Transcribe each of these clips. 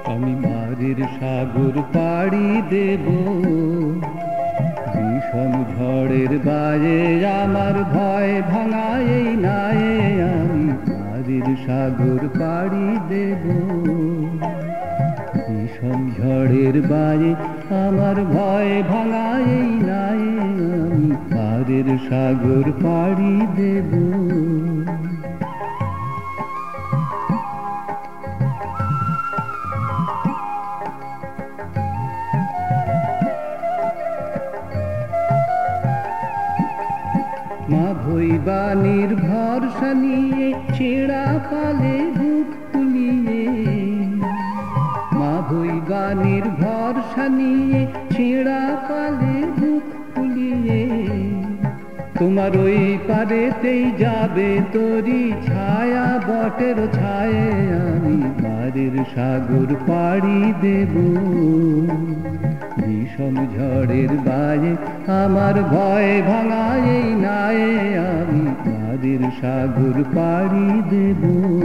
আমি মাঝের সাগর পাড়ি দেব, ভীষণ ঝড়ের বাজে আমার ভয় ভাঙায় নায়ে, আমি মাঝের সাগর পাড়ি দেব। ভীষণ ঝড়ের বাজে আমার ভয় ভাঙায় নায়ে, আমি মাঝের সাগর পাড়ি দেব। মা ভৈবানীর ভরসা নিয়ে ছেঁড়া পালে বুক ফুলিয়ে, মা ভৈবানীর ভরসা নিয়ে ছেঁড়া পালে বুক ফুলিয়ে, তোমার ওই পারেতেই যাবে তোরি ছায়া বটের ছায়ে, আমি পারের সাগর পাড়ি দেব। ভীষণ ঝড়ের বাজে আমার ভয় ভাঙায় নায়ে, আমি পারের সাগর পাড়ি দেব।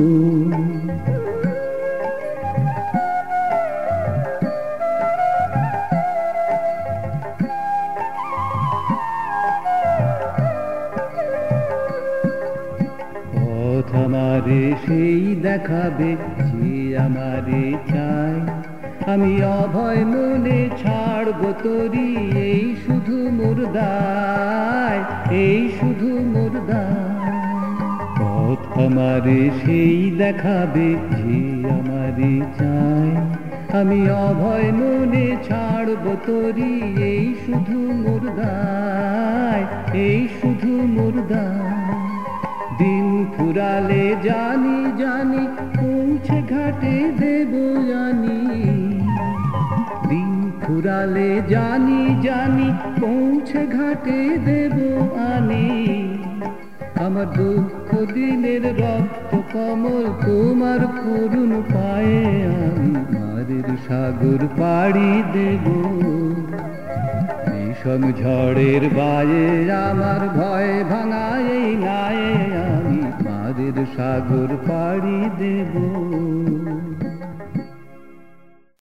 পথ আমারে সেই দেখাবে যে আমারে চাই, আমি অভয় মনে ছাড়ব তোরি এই শুধু মোর দায়, এই শুধু মোর দায়। পথ আমারে সেই দেখাবে যে আমারে চাই, আমি অভয় মনে ছাড়ব তোরি এই শুধু মোর দায়, এই শুধু মোর দায়। দিন ফুরালে জানি জানি পৌঁছে ঘাটে দেব জানি, দিন ফুরালে জানি জানি পৌঁছে ঘাটে দেব আনি। আমার দুঃখ দিনের রক্ত কমল তোমার করুণ পায়ে, আমি মারের সাগর পাড়ি দেব। ভীষণ ঝড়ের বাজে আমার ভয় ভাঙায় নায়ে, আমি মারের সাগর পাড়ি দেব।